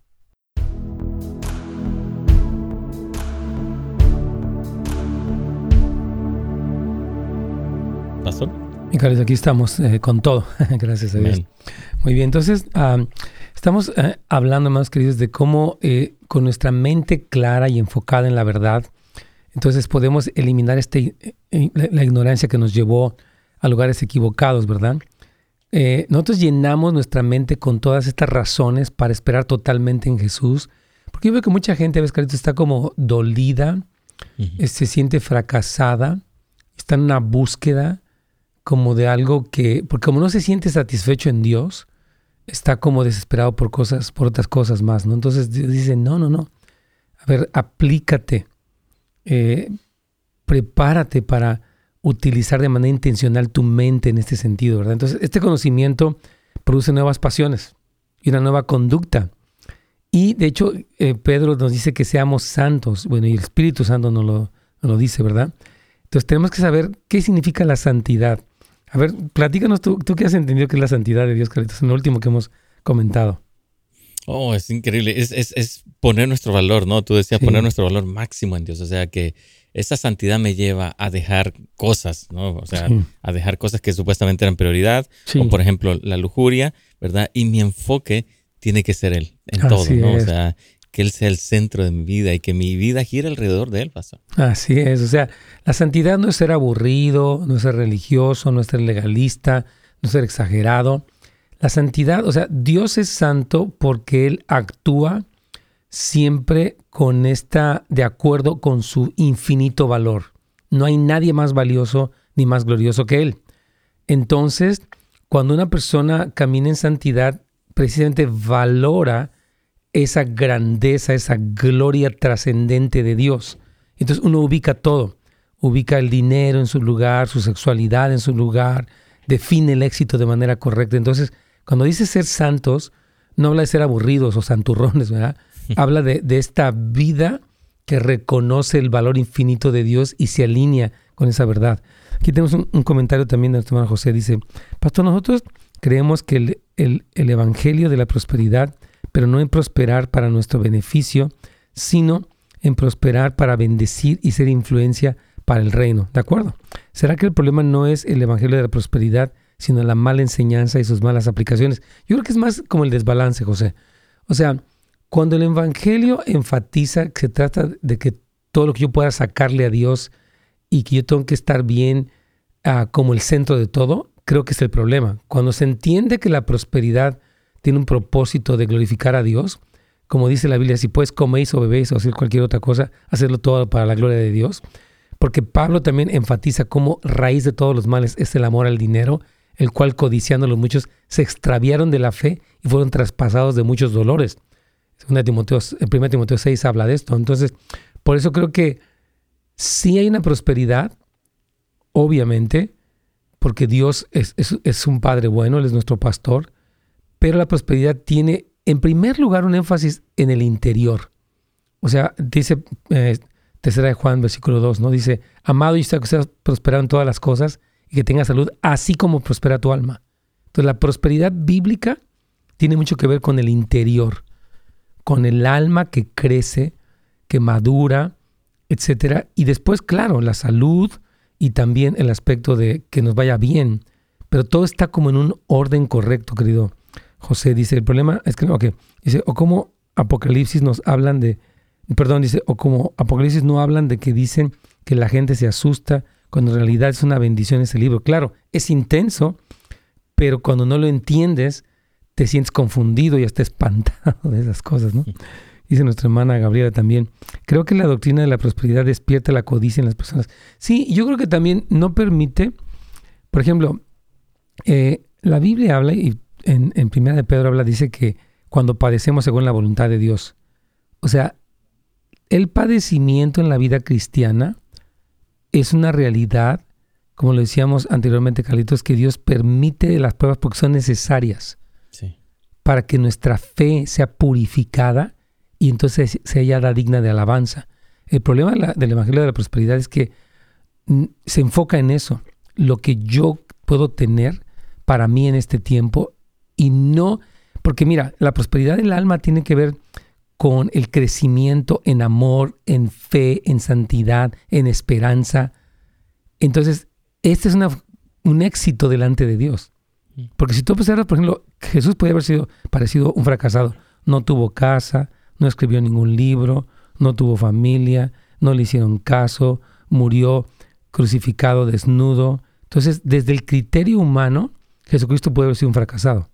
S2: ¿Pastor?
S3: Y Carlos, aquí estamos eh, con todo, gracias a Dios. Bien. Muy bien, entonces um, estamos uh, hablando, hermanos queridos, de cómo eh, con nuestra mente clara y enfocada en la verdad, entonces podemos eliminar este, eh, la, la ignorancia que nos llevó a lugares equivocados, ¿verdad? Eh, nosotros llenamos nuestra mente con todas estas razones para esperar totalmente en Jesús, porque yo veo que mucha gente, ves, Carlitos, está como dolida, uh-huh. eh, se siente fracasada, está en una búsqueda como de algo que, porque como no se siente satisfecho en Dios, está como desesperado por cosas, por otras cosas más, ¿no? Entonces dice, no, no, no, a ver, aplícate, eh, prepárate para utilizar de manera intencional tu mente en este sentido, ¿verdad? Entonces, este conocimiento produce nuevas pasiones y una nueva conducta. Y, de hecho, eh, Pedro nos dice que seamos santos. Bueno, y el Espíritu Santo nos lo, nos lo dice, ¿verdad? Entonces, tenemos que saber qué significa la santidad. A ver, platícanos tú, tú qué has entendido que es la santidad de Dios, Carlitos, en lo último que hemos comentado.
S2: Oh, es increíble. Es, es, es poner nuestro valor, ¿no? Tú decías
S3: Sí.
S2: poner nuestro valor máximo en Dios. O sea, que esa santidad me lleva a dejar cosas, ¿no? O sea,
S3: Sí.
S2: a dejar cosas que supuestamente eran prioridad.
S3: Sí.
S2: O, por ejemplo, la lujuria, ¿verdad? Y mi enfoque tiene que ser Él en
S3: Así
S2: todo, ¿no?
S3: es.
S2: O sea, que Él sea el centro de mi vida y que mi vida gire alrededor de Él, pastor.
S3: Así es, o sea, la santidad no es ser aburrido, no es ser religioso, no es ser legalista, no es ser exagerado. La santidad, o sea, Dios es santo porque Él actúa siempre con esta, de acuerdo con su infinito valor. No hay nadie más valioso ni más glorioso que Él. Entonces, cuando una persona camina en santidad, precisamente valora esa grandeza, esa gloria trascendente de Dios. Entonces uno ubica todo, ubica el dinero en su lugar, su sexualidad en su lugar, define el éxito de manera correcta. Entonces, cuando dice ser santos, no habla de ser aburridos o santurrones, ¿verdad? Habla de, de esta vida que reconoce el valor infinito de Dios y se alinea con esa verdad. Aquí tenemos un, un comentario también de nuestro hermano José. Dice, pastor, nosotros creemos que el, el, el evangelio de la prosperidad, pero no en prosperar para nuestro beneficio, sino en prosperar para bendecir y ser influencia para el reino. ¿De acuerdo? ¿Será que el problema no es el evangelio de la prosperidad, sino la mala enseñanza y sus malas aplicaciones? Yo creo que es más como el desbalance, José. O sea, cuando el evangelio enfatiza que se trata de que todo lo que yo pueda sacarle a Dios y que yo tengo que estar bien uh, como el centro de todo, creo que es el problema. Cuando se entiende que la prosperidad tiene un propósito de glorificar a Dios, como dice la Biblia, si pues coméis o bebéis o hacer cualquier otra cosa, hacerlo todo para la gloria de Dios. Porque Pablo también enfatiza cómo raíz de todos los males es el amor al dinero, el cual codiciando los muchos se extraviaron de la fe y fueron traspasados de muchos dolores. Segunda Timoteo, en primera Timoteo seis habla de esto. Entonces, por eso creo que sí hay una prosperidad, obviamente, porque Dios es, es, es un Padre bueno, Él es nuestro pastor, pero la prosperidad tiene, en primer lugar, un énfasis en el interior. O sea, dice eh, tercera de Juan, versículo dos, ¿no? Dice, amado, y que seas prosperado en todas las cosas y que tengas salud, así como prospera tu alma. Entonces, la prosperidad bíblica tiene mucho que ver con el interior, con el alma que crece, que madura, etcétera. Y después, claro, la salud y también el aspecto de que nos vaya bien. Pero todo está como en un orden correcto, querido José. Dice, el problema es que, ok, dice, o como Apocalipsis nos hablan de, perdón, dice, o como Apocalipsis no hablan de que dicen que la gente se asusta, cuando en realidad es una bendición ese libro. Claro, es intenso, pero cuando no lo entiendes, te sientes confundido y hasta espantado de esas cosas, ¿no? Dice nuestra hermana Gabriela también, creo que la doctrina de la prosperidad despierta la codicia en las personas. Sí, yo creo que también no permite, por ejemplo, eh, la Biblia habla, y en, en Primera de Pedro habla, dice que cuando padecemos según la voluntad de Dios. O sea, el padecimiento en la vida cristiana es una realidad, como lo decíamos anteriormente, Carlitos, que Dios permite las pruebas porque son necesarias.
S2: Sí. Para
S3: que nuestra fe sea purificada y entonces se hallada digna de alabanza. El problema de la, del Evangelio de la Prosperidad es que mm, se enfoca en eso, lo que yo puedo tener para mí en este tiempo y no, porque mira, la prosperidad del alma tiene que ver con el crecimiento en amor, en fe, en santidad, en esperanza. Entonces, este es una, un éxito delante de Dios. Porque si tú observas, por ejemplo, Jesús puede haber sido parecido un fracasado. No tuvo casa, no escribió ningún libro, no tuvo familia, no le hicieron caso, murió crucificado, desnudo. Entonces, desde el criterio humano, Jesucristo puede haber sido un fracasado.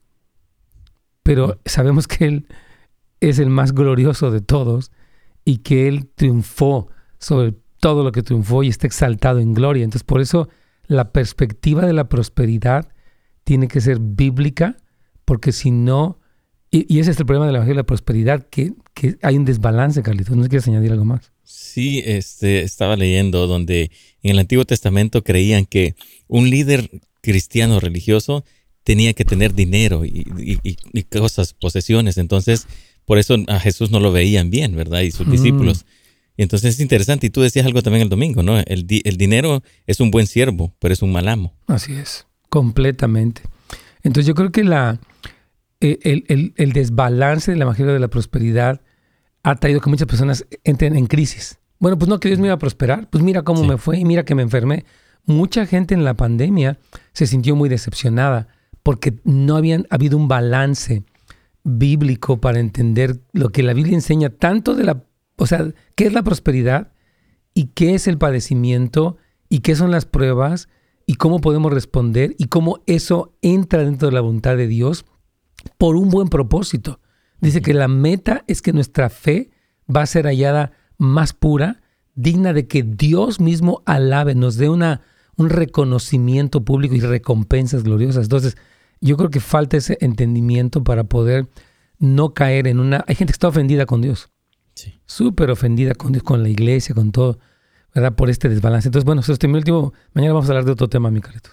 S3: Pero sabemos que Él es el más glorioso de todos y que Él triunfó sobre todo lo que triunfó y está exaltado en gloria. Entonces, por eso la perspectiva de la prosperidad tiene que ser bíblica, porque si no, y, y ese es el problema de la Evangelio de la Prosperidad, que, que hay un desbalance, Carlitos. ¿No quieres añadir algo más?
S2: Sí, este, estaba leyendo donde en el Antiguo Testamento creían que un líder cristiano religioso tenía que tener dinero y, y, y cosas, posesiones. Entonces, por eso a Jesús no lo veían bien, ¿verdad? Y sus mm. discípulos. Y entonces es interesante. Y tú decías algo también el domingo, ¿no? El, di, el dinero es un buen siervo, pero es un mal amo.
S3: Así es. Completamente. Entonces yo creo que la, el, el, el desbalance del Evangelio de la prosperidad ha traído que muchas personas entren en crisis. Bueno, pues no, que Dios me iba a prosperar. Pues mira cómo sí. me fue y mira que me enfermé. Mucha gente en la pandemia se sintió muy decepcionada porque no había habido un balance bíblico para entender lo que la Biblia enseña tanto de la, o sea, qué es la prosperidad y qué es el padecimiento y qué son las pruebas y cómo podemos responder y cómo eso entra dentro de la voluntad de Dios por un buen propósito. Dice que la meta es que nuestra fe va a ser hallada más pura, digna de que Dios mismo alabe, nos dé una, un reconocimiento público y recompensas gloriosas. Entonces, yo creo que falta ese entendimiento para poder no caer en una... Hay gente que está ofendida con Dios. Sí. Súper ofendida con Dios, con la iglesia, con todo, ¿verdad? Por este desbalance. Entonces, bueno, este es mi último... Mañana vamos a hablar de otro tema, mi Carlitos.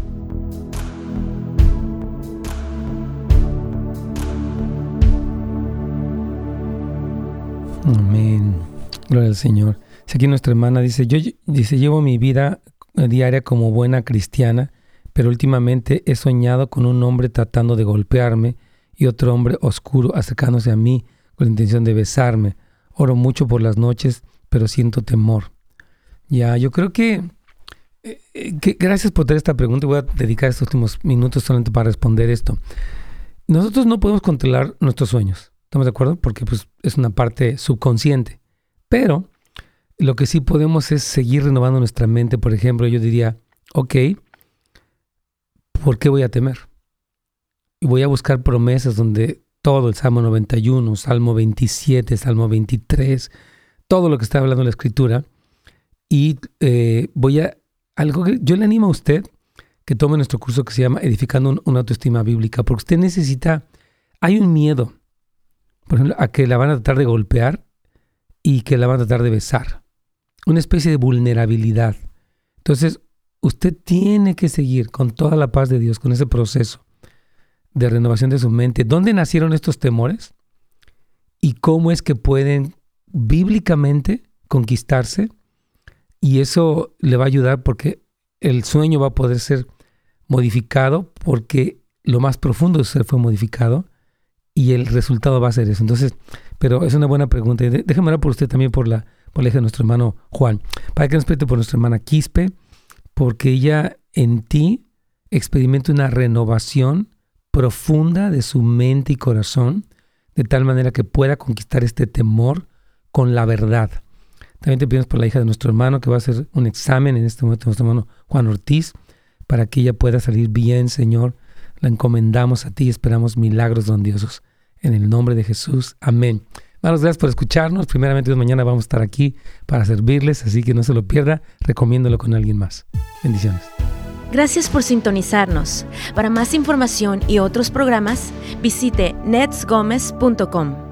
S3: Amén. Gloria al Señor. Si aquí nuestra hermana dice, yo dice, llevo mi vida diaria como buena cristiana, pero últimamente he soñado con un hombre tratando de golpearme y otro hombre oscuro acercándose a mí con la intención de besarme. Oro mucho por las noches, pero siento temor. Ya, yo creo que, eh, que gracias por tener esta pregunta. Voy a dedicar estos últimos minutos solamente para responder esto. Nosotros no podemos controlar nuestros sueños. ¿Estamos de acuerdo? Porque pues, es una parte subconsciente. Pero lo que sí podemos es seguir renovando nuestra mente. Por ejemplo, yo diría, ok, ¿por qué voy a temer? Y voy a buscar promesas donde todo, el Salmo noventa y uno, Salmo veintisiete, Salmo veintitrés, todo lo que está hablando la Escritura. Y eh, voy a, algo que yo le animo a usted que tome nuestro curso que se llama Edificando un, una autoestima bíblica, porque usted necesita, hay un miedo, por ejemplo, a que la van a tratar de golpear y que la van a tratar de besar. Una especie de vulnerabilidad. Entonces, usted tiene que seguir con toda la paz de Dios, con ese proceso de renovación de su mente. ¿Dónde nacieron estos temores? ¿Y cómo es que pueden bíblicamente conquistarse? Y eso le va a ayudar porque el sueño va a poder ser modificado porque lo más profundo se fue modificado y el resultado va a ser eso. Entonces, pero es una buena pregunta. Déjame orar por usted también por la, por la hija de nuestro hermano Juan. Para que nos pide por nuestra hermana Quispe, porque ella en ti experimenta una renovación profunda de su mente y corazón, de tal manera que pueda conquistar este temor con la verdad. También te pedimos por la hija de nuestro hermano que va a hacer un examen en este momento, nuestro hermano Juan Ortiz, para que ella pueda salir bien, Señor. La encomendamos a ti y esperamos milagros grandiosos. En el nombre de Jesús. Amén. Hermanos, gracias por escucharnos. Primeramente, mañana vamos a estar aquí para servirles, así que no se lo pierda. Recomiéndolo con alguien más. Bendiciones.
S1: Gracias por sintonizarnos. Para más información y otros programas, visite nets gomez punto com.